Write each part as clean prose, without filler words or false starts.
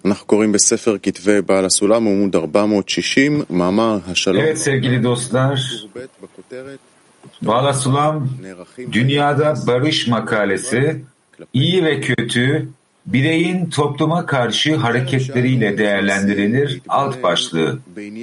אנחנו קוראים בספר כתבי בעל הסולם עמוד 460 מאמר השלום. Evet sevgili dostlar, Bağla Sulam Dünyada Barış makalesi iyi ve kötü bireyin topluma karşı hareketleriyle değerlendirilir alt başlığı.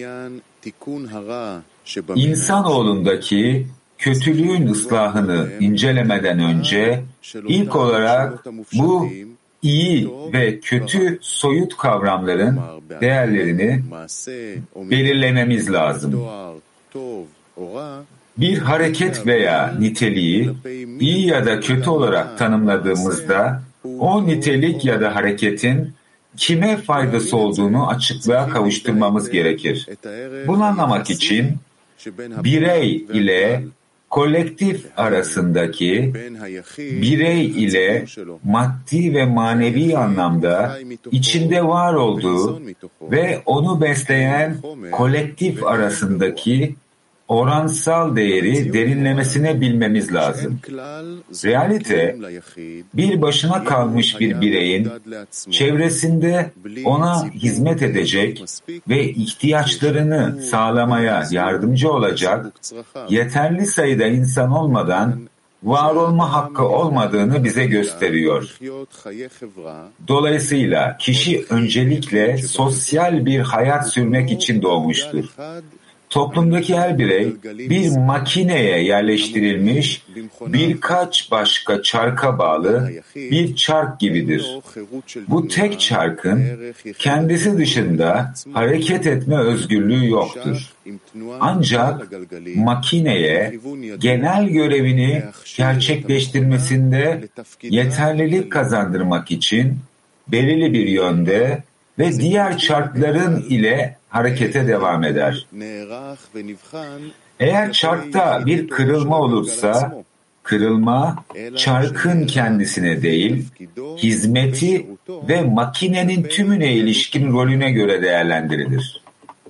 İnsanoğlundaki kötülüğün ıslahını incelemeden önce ilk olarak bu iyi ve kötü soyut kavramların değerlerini belirlememiz lazım. Bir hareket veya niteliği iyi ya da kötü olarak tanımladığımızda o nitelik ya da hareketin kime faydası olduğunu açıklığa kavuşturmamız gerekir. Bunu anlamak için birey ile kolektif arasındaki, birey ile maddi ve manevi anlamda içinde var olduğu ve onu besleyen kolektif arasındaki oransal değeri derinlemesine bilmemiz lazım. Realite, bir başına kalmış bir bireyin çevresinde ona hizmet edecek ve ihtiyaçlarını sağlamaya yardımcı olacak yeterli sayıda insan olmadan var olma hakkı olmadığını bize gösteriyor. Dolayısıyla kişi öncelikle sosyal bir hayat sürmek için doğmuştur. Toplumdaki her birey bir makineye yerleştirilmiş birkaç başka çarka bağlı bir çark gibidir. Bu tek çarkın kendisi dışında hareket etme özgürlüğü yoktur. Ancak makineye genel görevini gerçekleştirmesinde yeterlilik kazandırmak için belirli bir yönde ve diğer çarkların ile harekete devam eder. Eğer çarkta bir kırılma olursa, kırılma çarkın kendisine değil, hizmeti ve makinenin tümüne ilişkin rolüne göre değerlendirilir.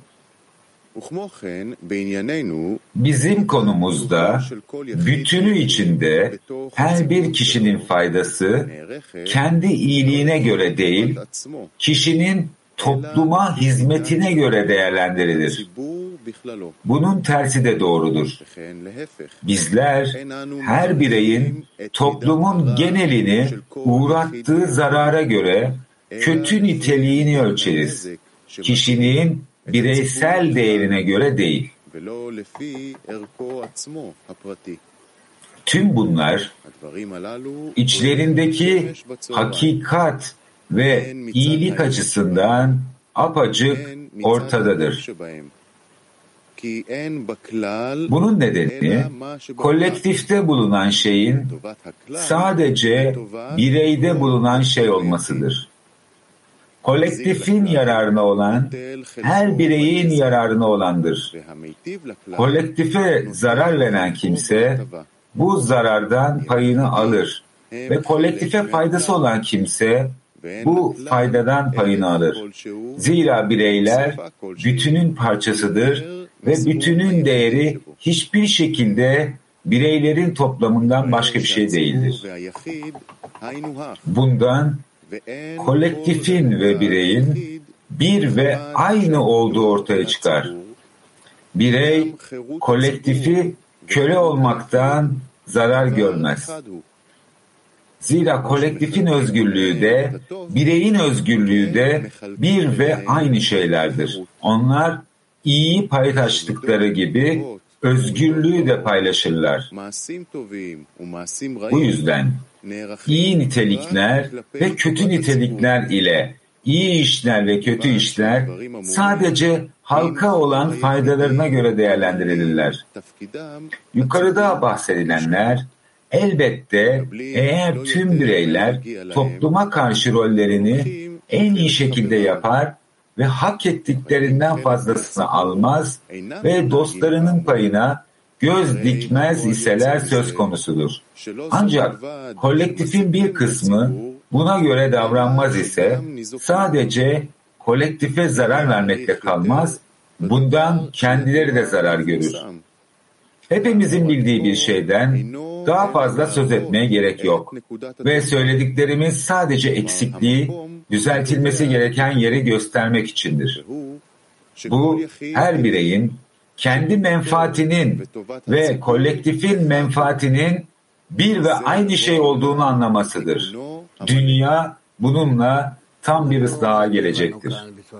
Bizim konumuzda bütünü içinde her bir kişinin faydası kendi iyiliğine göre değil, kişinin topluma hizmetine göre değerlendirilir. Bunun tersi de doğrudur. Bizler her bireyin toplumun genelini uğrattığı zarara göre kötü niteliğini ölçeriz. Kişinin bireysel değerine göre değil. Tüm bunlar içlerindeki hakikat ve iyilik açısından apaçık ortadadır. Bunun nedeni kolektifte bulunan şeyin sadece bireyde bulunan şey olmasıdır. Kolektifin yararına olan her bireyin yararına olandır. Kolektife zarar veren kimse bu zarardan payını alır ve kolektife faydası olan kimse bu faydadan payını alır. Zira bireyler bütünün parçasıdır ve bütünün değeri hiçbir şekilde bireylerin toplamından başka bir şey değildir. Bundan kolektifin ve bireyin bir ve aynı olduğu ortaya çıkar. Birey, kolektifi köle olmaktan zarar görmez. Zira kolektifin özgürlüğü de, bireyin özgürlüğü de bir ve aynı şeylerdir. Onlar iyiyi paylaştıkları gibi özgürlüğü de paylaşırlar. Bu yüzden iyi nitelikler ve kötü nitelikler ile iyi işler ve kötü işler sadece halka olan faydalarına göre değerlendirilirler. Yukarıda bahsedilenler elbette eğer tüm bireyler topluma karşı rollerini en iyi şekilde yapar ve hak ettiklerinden fazlasını almaz ve dostlarının payına göz dikmez iseler söz konusudur. Ancak kolektifin bir kısmı buna göre davranmaz ise sadece kolektife zarar vermekle kalmaz, bundan kendileri de zarar görür. Hepimizin bildiği bir şeyden daha fazla söz etmeye gerek yok. Ve söylediklerimiz sadece eksikliği, düzeltilmesi gereken yeri göstermek içindir. Bu, her bireyin kendi menfaatinin ve kolektifin menfaatinin bir ve aynı şey olduğunu anlamasıdır. Dünya bununla tam bir ıslaha gelecektir.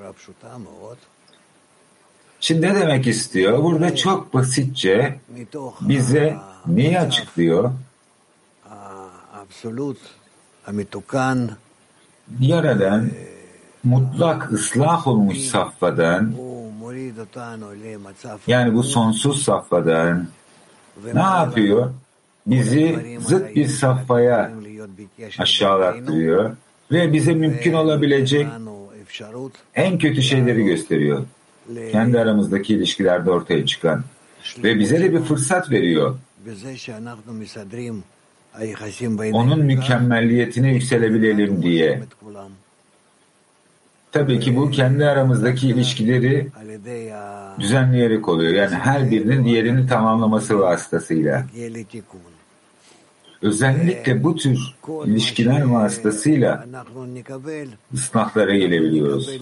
Şimdi ne demek istiyor? Burada çok basitçe bize neyi açıklıyor? Yaradan mutlak ıslah olmuş safhadan, yani bu sonsuz safhadan ne yapıyor? Bizi zıt bir safhaya aşağılattırıyor ve bize mümkün olabilecek en kötü şeyleri gösteriyor. Kendi aramızdaki ilişkilerde ortaya çıkan ve bize de bir fırsat veriyor. Onun mükemmelliyetine yükselebilelim diye. Tabii ki bu kendi aramızdaki ilişkileri düzenleyerek oluyor. Yani her birinin diğerini tamamlaması vasıtasıyla. Özellikle bu tür ilişkiler vasıtasıyla ıslahlara gelebiliyoruz.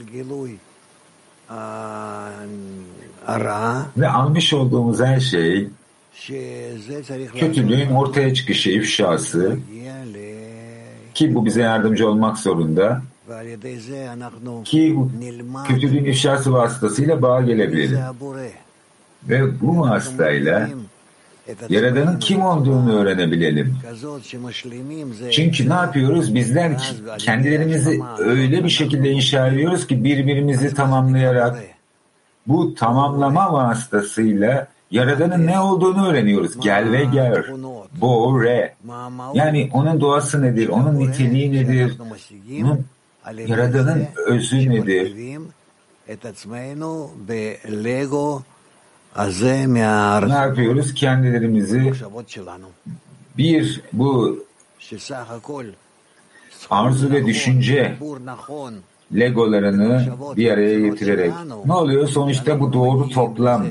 Ve almış olduğumuz her şey, kötülüğün ortaya çıkışı, ifşası, ki bu bize yardımcı olmak zorunda, ki bu kötülüğün ifşası vasıtasıyla bağa gelebilelim. Ve bu vasıtayla Yaradan'ın kim olduğunu öğrenebilelim. Çünkü ne yapıyoruz? Bizler kendilerimizi öyle bir şekilde inşa ediyoruz ki birbirimizi tamamlayarak bu tamamlama vasıtasıyla Yaradan'ın ne olduğunu öğreniyoruz. Gel ve gör. Bo, re. Yani onun doğası nedir? Onun niteliği nedir? Onun Yaradan'ın özü nedir? Ne yapıyoruz? Kendilerimizi bir bu arzu ve düşünce legolarını bir araya getirerek ne oluyor? Sonuçta bu doğru toplam.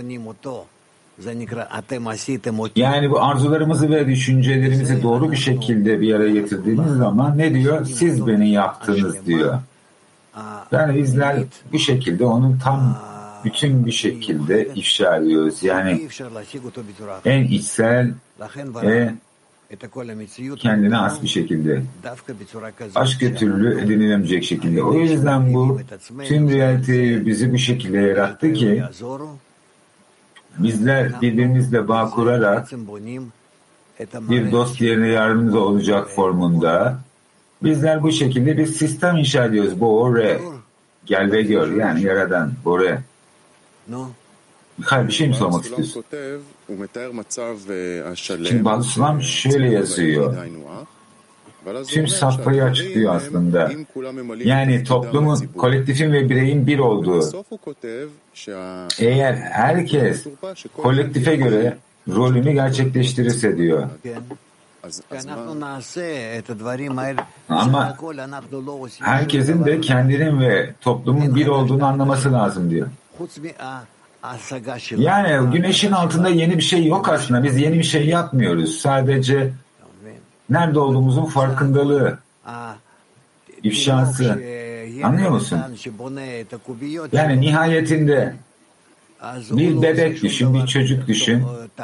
Yani bu arzularımızı ve düşüncelerimizi doğru bir şekilde bir araya getirdiğimiz zaman ne diyor? Siz beni yaptınız diyor. Yani bizler bu şekilde onun tam bütün bir şekilde ifşa ediyoruz. Yani en içsel ve kendine has bir şekilde. Başka türlü edinilemeyecek şekilde. O yüzden bu tüm realiteyi bizi bu şekilde yarattı ki bizler birbirimizle bağ kurarak bir dost diğerine yardımcı olacak formunda bizler bu şekilde bir sistem inşa ediyoruz. Bu re. Gel ve gör. Yani Yaradan. Bu re. Bir şey mi sormak istiyorsun? Şimdi Balısulam şöyle yazıyor. Tüm safhayı açıklıyor aslında. Yani toplumun, kolektifin ve bireyin bir olduğu. Eğer herkes kolektife göre rolünü gerçekleştirirse diyor. Ama herkesin de kendinin ve toplumun bir olduğunu anlaması lazım diyor. Yani güneşin altında yeni bir şey yok aslında. Biz yeni bir şey yapmıyoruz. Sadece nerede olduğumuzun farkındalığı, ifşası. Anlıyor musun? Yani nihayetinde bir bebek düşün, bir çocuk düşün.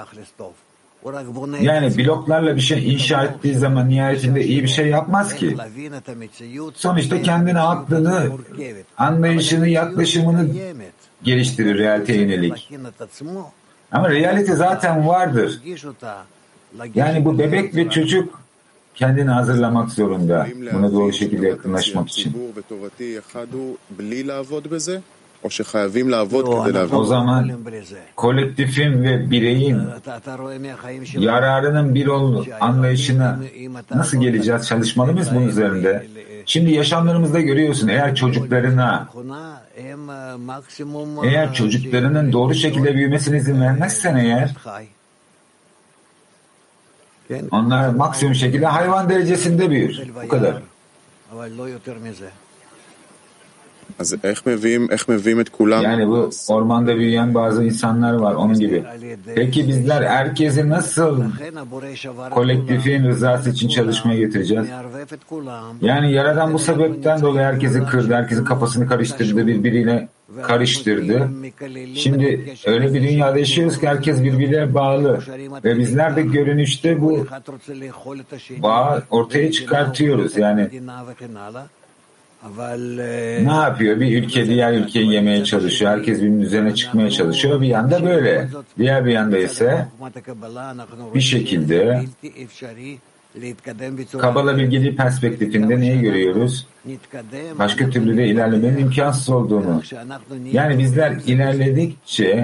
Yani bloklarla bir şey inşa ettiği zaman nihayetinde iyi bir şey yapmaz ki. Sonuçta kendini, aklını, anlayışını, yaklaşımını geliştirir realiteye yönelik. Ama realite zaten vardır. Yani bu bebek ve çocuk kendini hazırlamak zorunda. Buna doğru şekilde yakınlaşmak için. O zaman kolektifin ve bireyin yararının bir anlayışına nasıl geleceğiz? Çalışmalı mıyız bunun üzerinde? Şimdi yaşamlarımızda görüyorsun, eğer çocuklarının doğru şekilde büyümesine izin vermezsen eğer, onlar maksimum şekilde hayvan derecesinde büyür. Bu kadar. Yani bu ormanda büyüyen bazı insanlar var onun gibi. Peki bizler herkesi nasıl kolektifin rızası için çalışmaya getireceğiz? Yani Yaradan bu sebepten dolayı herkesi kırdı, herkesin kafasını karıştırdı, birbiriyle karıştırdı. Şimdi öyle bir dünyada yaşıyoruz ki herkes birbirine bağlı ve bizler de görünüşte bu bağı ortaya çıkartıyoruz. Yani ne yapıyor? Bir ülke diğer ülkeyi yemeye çalışıyor. Herkes birbirinin üzerine çıkmaya çalışıyor. Bir yanda böyle. Diğer bir yanda ise bir şekilde Kabala bilgeliği perspektifinde neyi görüyoruz? Başka türlü de ilerlemenin imkansız olduğunu. Yani bizler ilerledikçe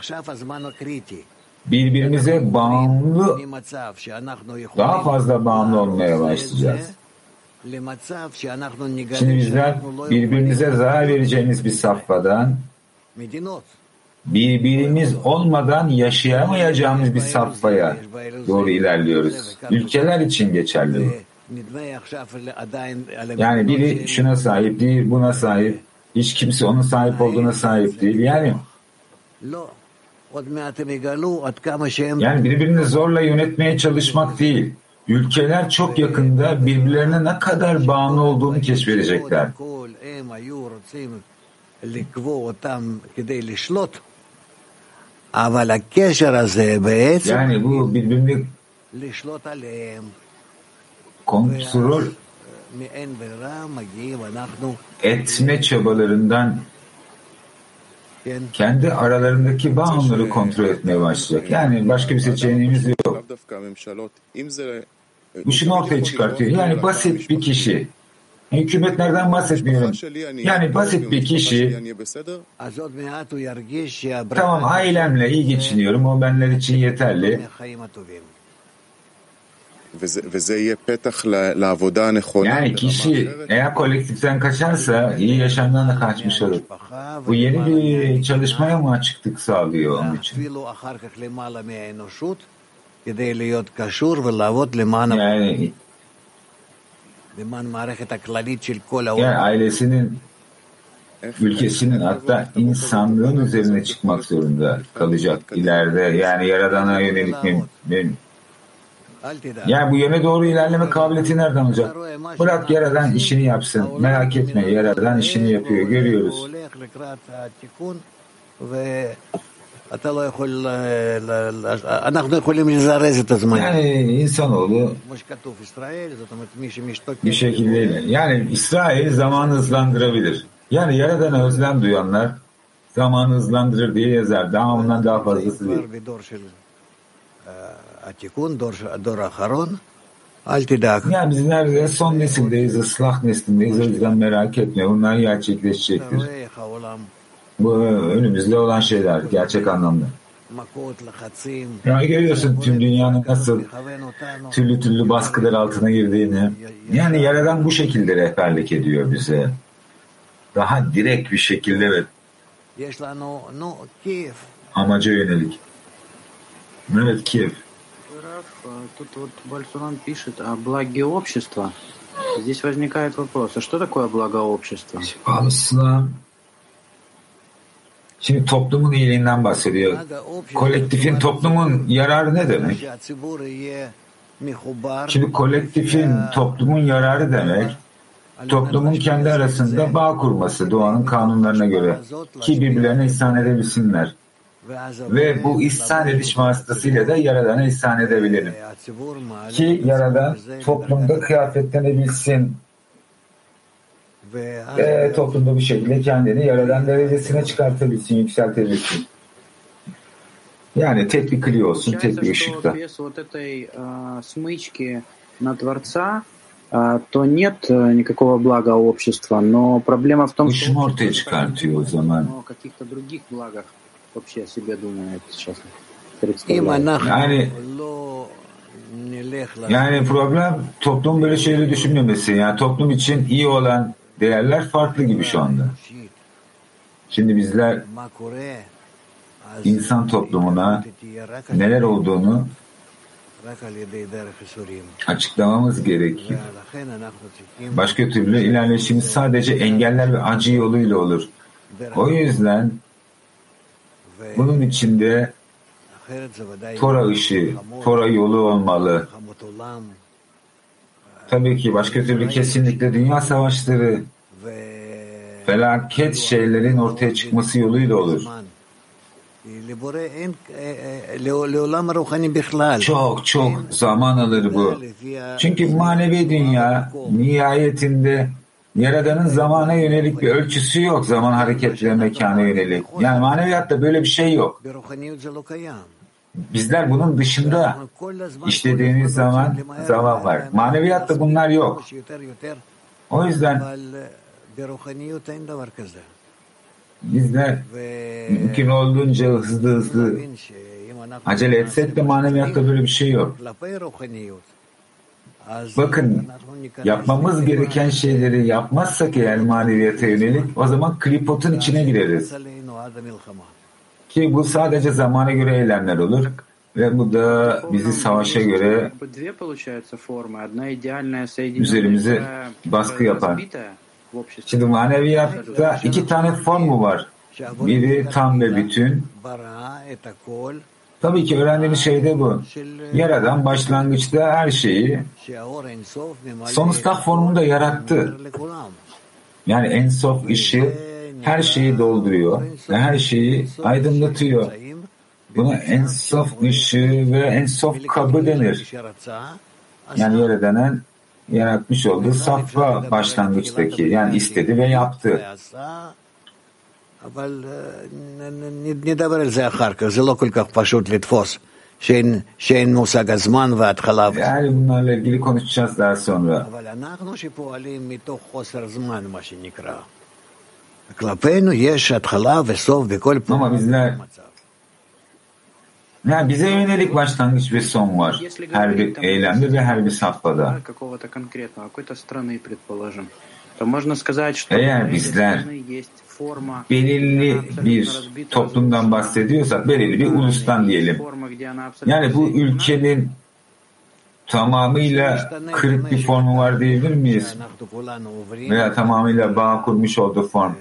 birbirimize bağımlı, daha fazla bağımlı olmaya başlayacağız. Şimdi bizler birbirimize zarar vereceğimiz bir safhadan birbirimiz olmadan yaşayamayacağımız bir safhaya doğru ilerliyoruz. Ülkeler için geçerli. Yani biri şuna sahip değil, buna sahip. Hiç kimse onun sahip olduğuna sahip değil. Yani birbirini zorla yönetmeye çalışmak değil. Ülkeler çok yakında birbirlerine ne kadar bağımlı olduğunu keşfedecekler. Yani bu birbirini kontrol etme çabalarından kendi aralarındaki bağımlılığı kontrol etmeye başlayacak. Yani başka bir seçeneğimiz yok. Bu şunu ortaya çıkartıyor. Yani basit bir kişi. Hükümetlerden bahsetmiyorum. Yani basit bir kişi, tamam ailemle iyi geçiniyorum, o benler için yeterli. Yani kişi eğer kolektiften kaçarsa iyi yaşamdan da kaçmış olur. Bu yeni bir çalışmaya mı açıklık sağlıyor onun için? Yani ailesinin, ülkesinin, hatta insanlığın üzerine çıkmak zorunda kalacak ileride. Yani Yaradan'a yönelik yani bu yöne doğru ilerleme kabiliyeti nereden olacak? Bırak Yaradan işini yapsın. Merak etme, Yaradan işini yapıyor. Görüyoruz. Yani insanoğlu bir şekilde, yani İsrail zamanı hızlandırabilir. Yani Yaradan'a özlem duyanlar zamanı hızlandırır diye yazar. Daha ondan daha fazlası değil. Yani bizler de son nesildeyiz, ıslah neslindeyiz. O yüzden merak etme. Bunlar gerçekleşecektir. Bu önümüzde olan şeyler gerçek anlamda. Yani görüyorsun tüm dünyanın nasıl türlü türlü baskılar altına girdiğini. Yani Yaradan bu şekilde rehberlik ediyor bize. Daha direkt bir şekilde ve amaca yönelik. Evet, Kiev. Тут вот Бальсуран пишет о благе общества. Здесь возникает вопрос, а что такое благо общества? Şimdi toplumun iyiliğinden bahsediyor. Kolektifin, toplumun yararı ne demek? Şimdi kolektifin, toplumun yararı demek, toplumun kendi arasında bağ kurması doğanın kanunlarına göre ki birbirlerine ihsan edebilsinler. Ve bu ihsan ediş vasıtasıyla da Yaradan'a ihsan edebilirim. Ki Yaradan toplumda kıyafetlenebilsin ve toplumda bir şekilde kendini Yaradan derecesine çıkartabilsin, yükseltebilsin. Yani tek bir kli olsun, tek bir ışıkta. То нет никакого блага общества, но проблема в том, что ortaya çıkartıyor o zaman. каких-то других благах вообще о себе думает сейчас. Yani problem toplum böyle şeyleri düşünmemesi. Yani toplum için iyi olan değerler farklı gibi şu anda. Şimdi bizler insan toplumuna neler olduğunu açıklamamız gerekir. Başka türlü ilerleyişimiz sadece engeller ve acı yoluyla olur. O yüzden bunun içinde Tora ışığı, Tora yolu olmalı. Tabii ki başka türlü kesinlikle dünya savaşları, felaket şeylerin ortaya çıkması yoluyla olur. Çok zaman alır bu. Çünkü manevi dünya nihayetinde Yaradan'ın zamana yönelik bir ölçüsü yok. Zaman hareketine, mekana yönelik. Yani maneviyatta böyle bir şey yok. Bizler bunun dışında işlediğimiz zaman var. Maneviyatta bunlar yok. O yüzden bizler mümkün olduğunca hızlı acele etsek de maneviyatta böyle bir şey yok. Bakın, yapmamız gereken şeyleri yapmazsak eğer maneviyata yönelik, o zaman klipotun içine gireriz. Ki bu sadece zamana göre eylemler olur ve bu da bizi savaşa göre üzerimize baskı yapar. Şimdi maneviyatta iki tane formu var. Biri tam ve bütün. Tabii ki öğrendiğimiz şey de bu. Yaradan başlangıçta her şeyi sonustak formunda yarattı. Yani en-sof ışığı her şeyi dolduruyor ve her şeyi aydınlatıyor. Buna en-sof ışığı ve en-sof kabı denir. Yani Yaradan'ın yaratmış olduğu safha başlangıçtaki, yani istedi ve yaptı. נדבר על זה אחר כך, זה לא כל כך פשוט לתפוס שאין מושג הזמן וההתחלה. Yani bunlarla ilgili konuşacağız daha sonra. אבל אנחנו שפועלים מתוך חוסר זמן, מה שנקרא. כלפינו יש התחלה וסוף בכל פעם. Ama bizler, yani bize yönelik başlangıç ve son var. Her bir eylemde ve her bir safhada. Eğer bizler belirli bir toplumdan bahsediyorsak, belirli bir ulustan diyelim. Yani bu ülkenin tamamıyla kırık bir formu var diyebilir miyiz? Veya tamamıyla bağ kurmuş olduğu form.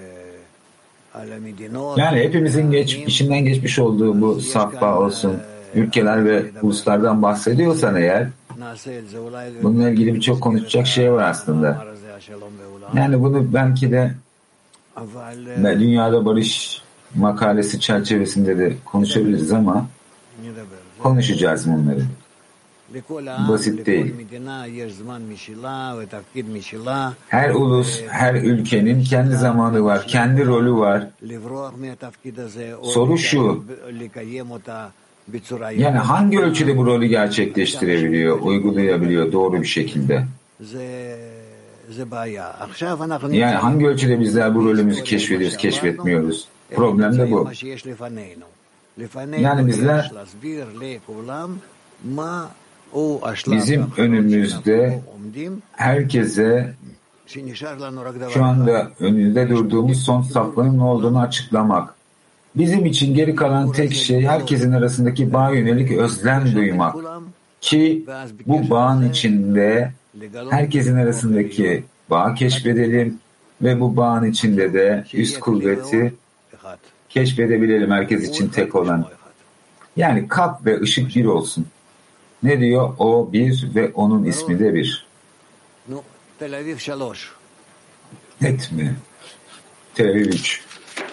Yani hepimizin içinden geçmiş olduğu bu safha olsun, ülkeler ve uluslardan bahsediyorsan eğer, bununla ilgili birçok konuşacak şey var aslında. Yani bunu belki de Dünyada Barış makalesi çerçevesinde de konuşabiliriz ama konuşacağız bunları. Basit değil. Her ulus, her ülkenin kendi zamanı var, kendi rolü var. Soru şu, yani hangi ölçüde bu rolü gerçekleştirebiliyor, uygulayabiliyor doğru bir şekilde? Yani hangi ölçüde bizler bu rolümüzü keşfediyoruz, keşfetmiyoruz? Problem de bu. Yani bizler bizim önümüzde herkese şu anda önünde durduğumuz son safhanın ne olduğunu açıklamak. Bizim için geri kalan tek şey herkesin arasındaki bağa yönelik özlem duymak. Ki bu bağın içinde herkesin arasındaki bağı keşfedelim ve bu bağın içinde de üst kuvveti keşfedebilelim, herkes için tek olan. Yani kalp ve ışık bir olsun. Ne diyor? O bir ve onun ismi de bir. Net mi? Tel Aviv 3.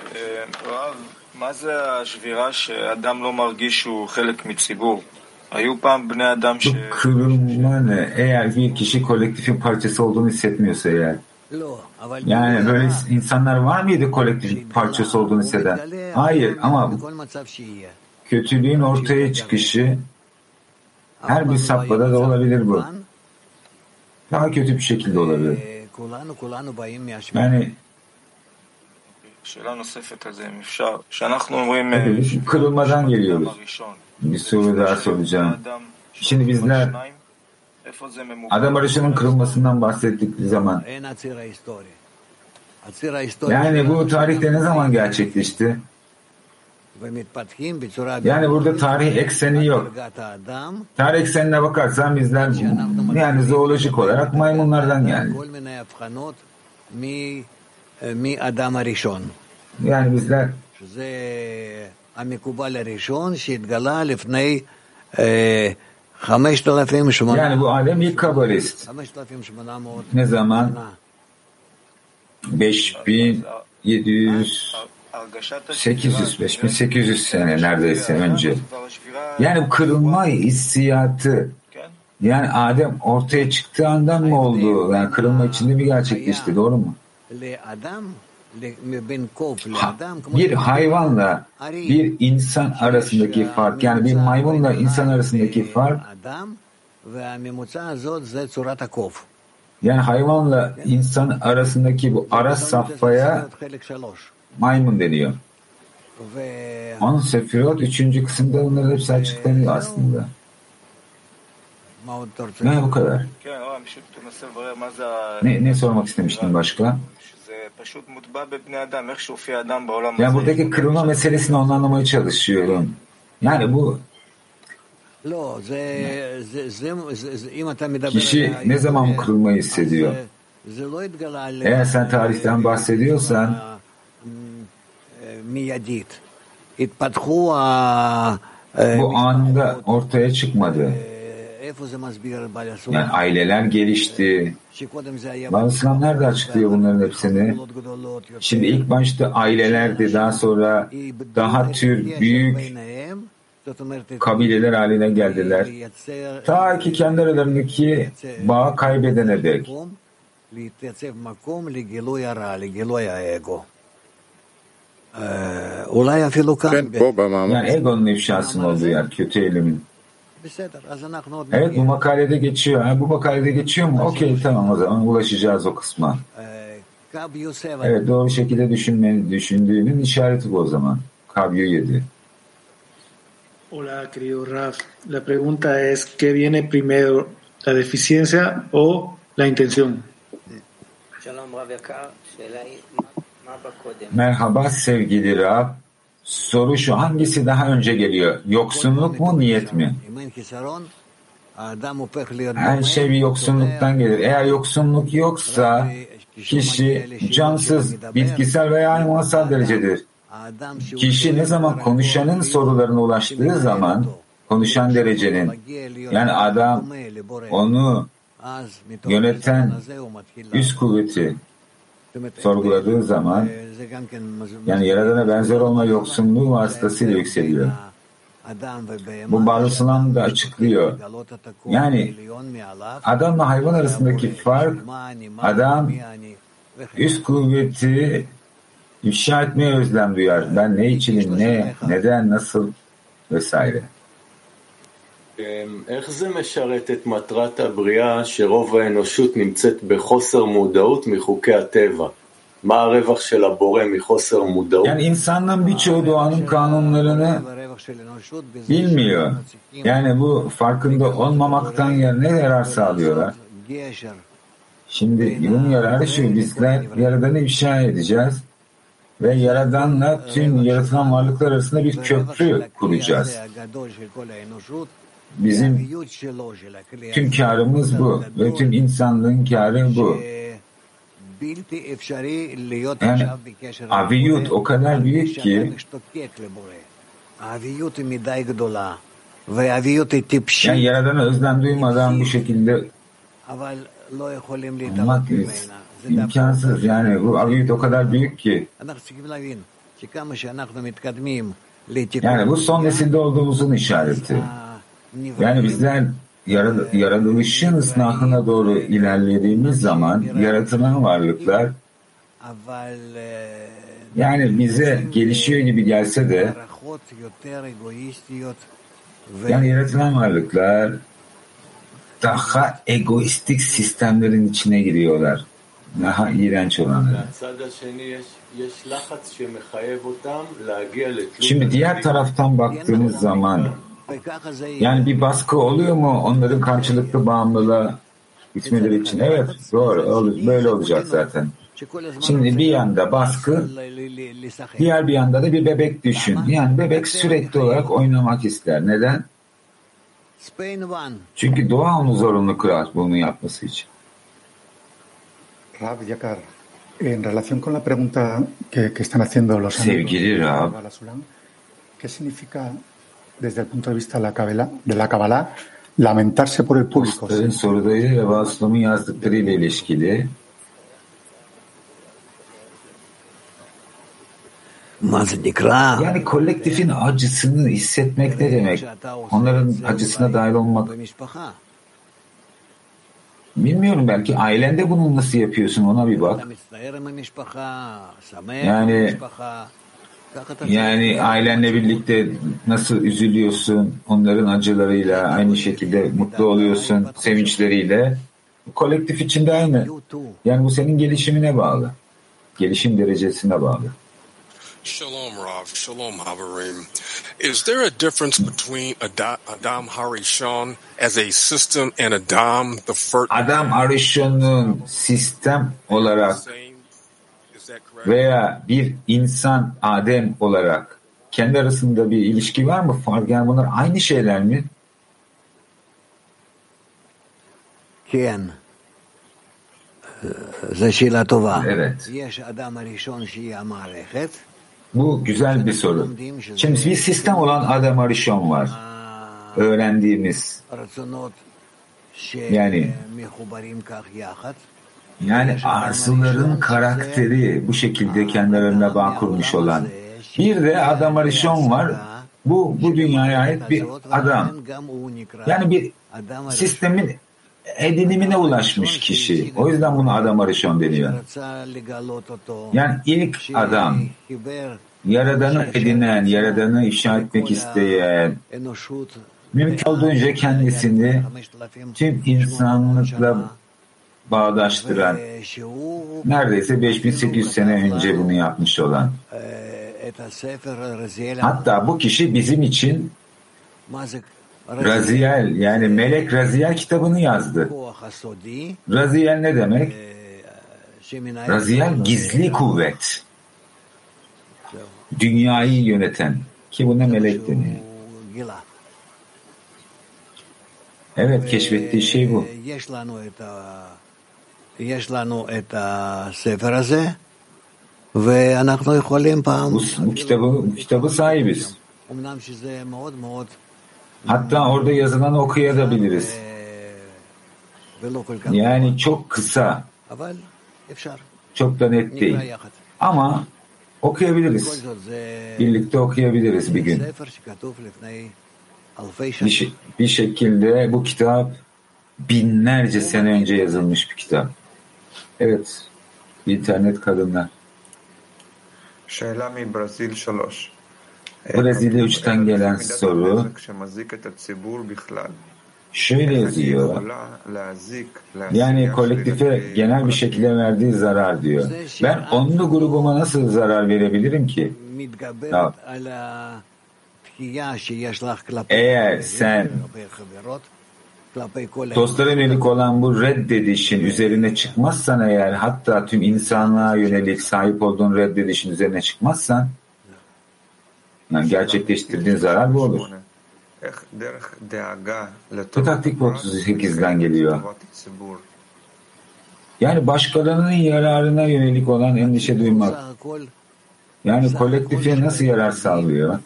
מה זה השבירה שאדם לא מרגיש שהוא חלק מציבור? היו פעם bnei adam Bu kırılma ne? Eğer bir kişi kolektifin parçası olduğunu hissetmiyorsa eğer. Yani böyle insanlar var mıydı kolektifin parçası olduğunu hisseden? Hayır, ama kötülüğün ortaya çıkışı her bir safhada da olabilir bu. Daha kötü bir şekilde olabilir. Yani hepimiz kırılmadan geliyoruz. Bir soru daha soracağım. Şimdi bizler Adam arayışının kırılmasından bahsettik zaman. Yani bu tarihte ne zaman gerçekleşti? Yani burada tarih ekseni yok. Tarih eksenine bakarsan bizler yani zoolojik olarak maymunlardan geldik. Yani bizler yani bu alem ilk kabalist. Ne zaman? 5800 sene neredeyse önce. Yani bu kırılma hissiyatı yani Adem ortaya çıktığı andan mı oldu? Yani kırılma içinde mi gerçekleşti? Doğru mu? Bir hayvanla bir insan arasındaki fark, yani bir maymunla insan arasındaki fark, yani hayvanla insan arasındaki bu ara safhaya maymun deniyor. 10 Sefirot 3. kısımda bunların hepsi açıklanıyor aslında. Ne bu kadar? Ne sormak istemiştin başka? Yani buradaki kırılma meselesini onu anlamaya çalışıyorum. Yani bu kişi ne zaman kırılmayı hissediyor? Eğer sen tarihten bahsediyorsan bu anında ortaya çıkmadı. Yani aileler gelişti. Bazı nerede açıklıyor bunların hepsini? Şimdi ilk başta ailelerdi, daha sonra daha tür büyük kabileler haline geldiler. Ta ki kendi aralarındaki bağı kaybedene dek. Yani egonun ifşasının olduğu yer, kötü elimin. Evet, bu makalede geçiyor. Bu makalede geçiyor mu? Okey, tamam, o zaman ulaşacağız o kısma. Evet, doğru şekilde düşündüğünün işareti bu o zaman. Kabyo 7. Hola, querido Raf. La pregunta es, ¿qué viene primero, la deficiencia o la intención? Merhaba sevgili Raf. Soru şu, hangisi daha önce geliyor? Yoksunluk mu, niyet mi? Her şey bir yoksunluktan gelir. Eğer yoksunluk yoksa kişi cansız, bitkisel veya hayvansal derecedir. Kişi ne zaman konuşanın sorularına ulaştığı zaman, konuşan derecenin, yani adam onu yöneten üst kuvveti sorguladığı zaman, yani Yaradan'a benzer olma yoksunluğu vasıtasıyla yükseliyor. Bu Baruslam da açıklıyor. Yani adamla hayvan arasındaki fark, adam üst kuvveti ifşa etmeye özlem duyar. Ben ne için, ne, neden, nasıl vesaire. איך זה משרת את מטרת הבריאה שרוב האנושות נמצאת בחוסר מודעות מחוקי הטבע? מה הרווח של הבורא מחוסר מודעות? Yani insanların birçoğu doğanın kanunlarını bilmiyor. Yani bu farkında olmamaktan ne yarar sağlıyorlar? Şimdi bunun yararı şu, bizler Yaradan'ı ifşa edeceğiz ve Yaradan'la tüm yaratılan varlıklar arasında bir köprü kuracağız. Bizim tüm kârımız bu ve tüm insanlığın kârı bu. Yani aviyut o kadar büyük ki, yani Yaradan'a özlem duymadan bu şekilde olmak imkansız. Yani bu aviyut o kadar büyük ki. Yani bu son nesilde olduğumuzun işareti. Yani bizler yaratılışın ıslahına doğru ilerlediğimiz zaman yaratılan varlıklar, yani bize gelişiyor gibi gelse de, yani yaratılan varlıklar daha egoistik sistemlerin içine giriyorlar. Daha iğrenç olanlar. Şimdi diğer taraftan baktığımız zaman, yani bir baskı oluyor mu onların karşılıklı bağımlılığa gitmeleri için? Evet, doğru, böyle olacak zaten. Şimdi bir yanda baskı, Diğer bir yanda da bir bebek düşün. Yani bebek sürekli olarak oynamak ister. Neden? Çünkü doğa onu zorunlu kılar bunu yapması için. Rab Yakar, en relación con la pregunta que están haciendo los Sevgili Rab, ¿qué significa desde el punto de vista de la Kabbalah lamentarse por el público? Ustadın soruları ve Vasıf'ın yazdıklarıyla ilişkili. Yani kolektifin acısını hissetmek ne demek? Onların acısına dahil olmak. Bilmiyorum, belki ailende bunu nasıl yapıyorsun, ona bir bak. Yani ailenle birlikte nasıl üzülüyorsun, onların acılarıyla aynı şekilde mutlu oluyorsun, sevinçleriyle. Kolektif içinde aynı. Yani bu senin gelişimine bağlı. Gelişim derecesine bağlı. Shalom, Rav. Shalom, Havarim. Is there a difference between Adam Harishon as a system and Adam the first? Adam Harishon'un sistem olarak veya bir insan Adem olarak kendi arasında bir ilişki var mı? Fark, yani bunlar aynı şeyler mi? Ken. Zeşila tova. Evet. Bu güzel bir soru. Şimdi bir sistem olan Adam Harishon var. Öğrendiğimiz. Yani arzuların karakteri bu şekilde kendi aralarında bağ kurmuş olan. Bir de Adam Harishon var. Bu dünyaya ait bir adam. Yani bir sistemin edinimine ulaşmış kişi. O yüzden buna Adam Harishon deniyor. Yani ilk adam, Yaradan'ı edinen, Yaradan'ı ifşa etmek isteyen, mümkün olduğunca kendisini tüm insanlıkla bağdaştıran, neredeyse 5800 sene önce bunu yapmış olan. Hatta bu kişi bizim için Raziel, yani Melek Raziel kitabını yazdı. Raziel ne demek? Raziel gizli kuvvet. Dünyayı yöneten. Ki buna melek deniyor. Evet, keşfettiği şey bu. Bu kitabı sahibiz. Hatta orada yazılanı okuyabiliriz. Yani çok kısa, çok da net değil. Ama okuyabiliriz. Birlikte okuyabiliriz bir gün. Bir şekilde bu kitap binlerce sene önce yazılmış bir kitap. Evet, internet kadınlar. Brezilya 3'ten gelen soru şöyle yazıyor. Yani kolektife genel bir şekilde verdiği zarar diyor. Ben onlu grubuma nasıl zarar verebilirim ki? Ya, eğer sen dostlara yönelik olan bu reddedişin üzerine çıkmazsan, eğer hatta tüm insanlığa yönelik sahip olduğun reddedişin üzerine çıkmazsan, yani gerçekleştirdiğin zarar bu olur. Bu taktik 38'den geliyor. Yani başkalarının yararına yönelik olan endişe duymak. Yani kolektife nasıl yarar sağlıyor?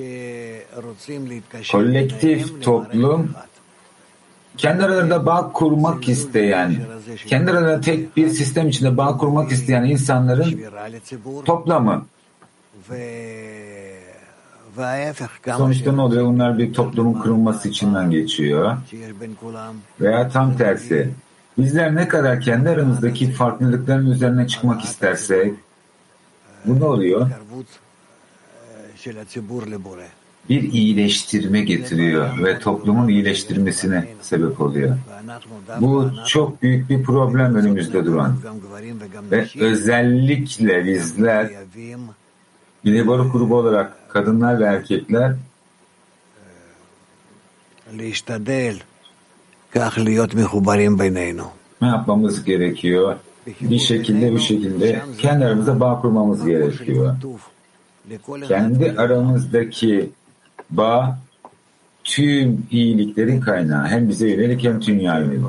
Kolektif toplum kendi aralarında bağ kurmak isteyen, kendi aralarında tek bir sistem içinde bağ kurmak isteyen insanların toplamı. Sonuçta ne oluyor? Bunlar bir toplumun kırılması içinden geçiyor. Veya tam tersi. Bizler ne kadar kendi aramızdaki farklılıkların üzerine çıkmak istersek, bu ne oluyor? Bir iyileştirme getiriyor ve toplumun iyileştirmesine sebep oluyor. Bu çok büyük bir problem önümüzde duran. Ve özellikle bizler Bilebaruk grubu olarak kadınlar ve erkekler ne yapmamız gerekiyor? bir şekilde bu şekilde kendi aramızda bağ kurmamız gerekiyor. Kendi aramızdaki bağ tüm iyiliklerin kaynağı. Hem bize yönelik hem dünyaya yönelik.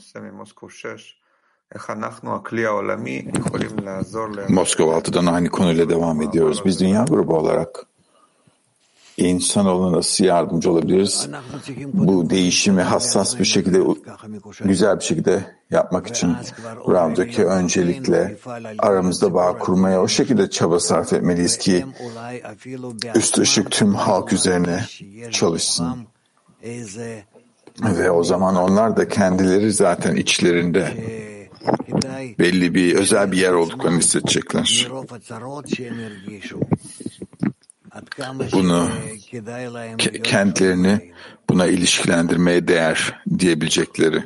Moskova 6'dan aynı konuyla devam ediyoruz. Biz dünya grubu olarak insanoğluna nasıl yardımcı olabiliriz? Bu değişimi hassas bir şekilde, güzel bir şekilde yapmak için Rav'daki öncelikle aramızda bağ kurmaya o şekilde çaba sarf etmeliyiz ki üst ışık tüm halk üzerine çalışsın. Ve o zaman onlar da kendileri zaten içlerinde belli bir özel bir yer olduklarını hissedecekler. Bunu kendilerini buna ilişkilendirmeye değer diyebilecekleri.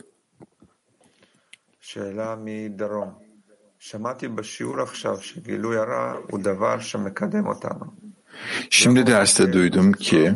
Şimdi derste duydum ki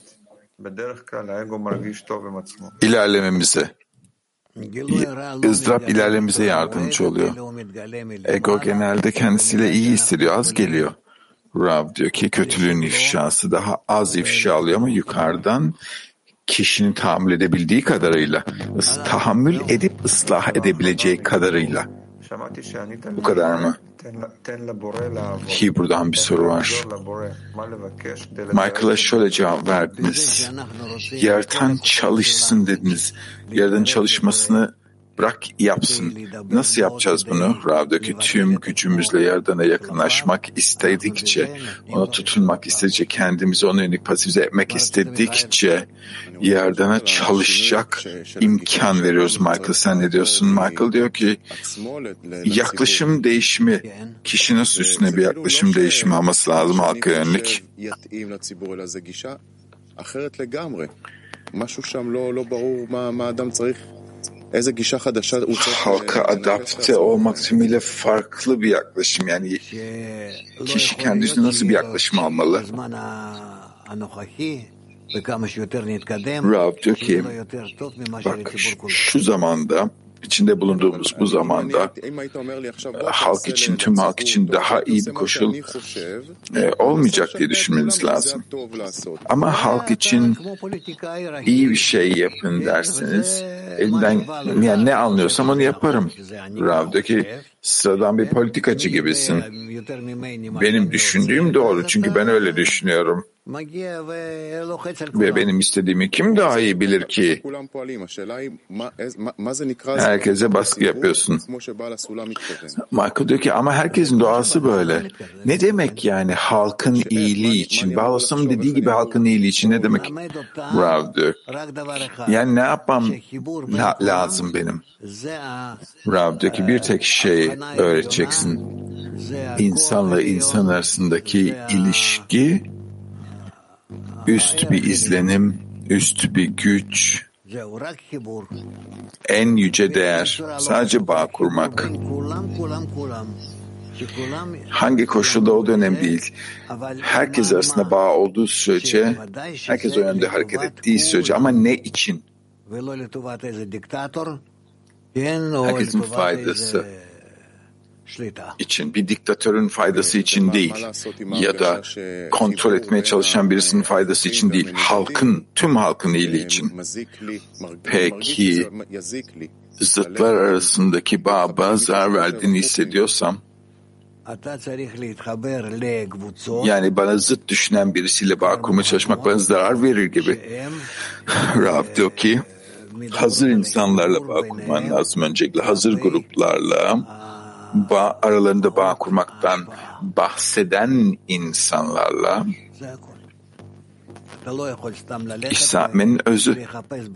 ilerlememize, ızdırap ilerlememize yardımcı oluyor. Ego genelde kendisiyle iyi hissediyor, az geliyor. Rav diyor ki kötülüğün ifşası daha az ifşa alıyor ama yukarıdan kişinin tahammül edebildiği kadarıyla, tahammül edip ıslah edebileceği kadarıyla. Bu kadar mı? Hebrew'dan bir soru var. Michael'a şöyle cevap verdiniz. Yaratan çalışsın dediniz. Yaratan çalışmasını bırak yapsın. Nasıl yapacağız bunu? Rav'daki tüm gücümüzle Yaradan'a yakınlaşmak istedikçe, ona tutunmak istedikçe, kendimizi ona yönelik pasifize etmek istedikçe Yaradan'a çalışacak imkan veriyoruz. Michael, sen ne diyorsun? Michael diyor ki yaklaşım değişimi, kişi nasıl üstüne bir yaklaşım değişimi alması lazım halka yönelik? Halka adapte olmak tümüyle farklı bir yaklaşım. Yani kişi kendisine nasıl bir yaklaşım almalı? Rav diyor ki bak şu zamanda, içinde bulunduğumuz bu zamanda halk için, tüm halk için daha iyi bir koşul olmayacak diye düşünmeniz lazım. Ama halk için iyi bir şey yapın derseniz elinden yani ne anlıyorsam onu yaparım. Rav diyor ki sıradan bir politikacı gibisin. Benim düşündüğüm doğru çünkü ben öyle düşünüyorum. Ve benim istediğimi kim daha iyi bilir ki? Herkese baskı yapıyorsun. Michael diyor ki ama herkesin doğası böyle. Ne demek yani halkın iyiliği için? Bağlasam dediği gibi halkın iyiliği için ne demek? Rav diyor. Yani ne yapmam lazım benim? Rav diyor ki bir tek şey öğreteceksin. İnsanla insan arasındaki ilişki, üst bir izlenim, üst bir güç, en yüce değer, sadece bağ kurmak. Hangi koşulda o dönem değil. Herkes arasında bağ olduğu sürece, herkes o yönde hareket ettiği sürece ama ne için? Herkesin faydası için, bir diktatörün faydası için değil ya da kontrol etmeye çalışan birisinin faydası için değil, halkın, tüm halkın iyiliği için. Peki zıtlar arasındaki bağa zarar verdiğini hissediyorsam, yani bana zıt düşünen birisiyle bağ kurmaya çalışmak bana zarar verir gibi. Rav diyor ki hazır insanlarla bağ kurman lazım öncelikle, hazır gruplarla, aralarında bağ kurmaktan bahseden insanlarla. İsa'nın özü.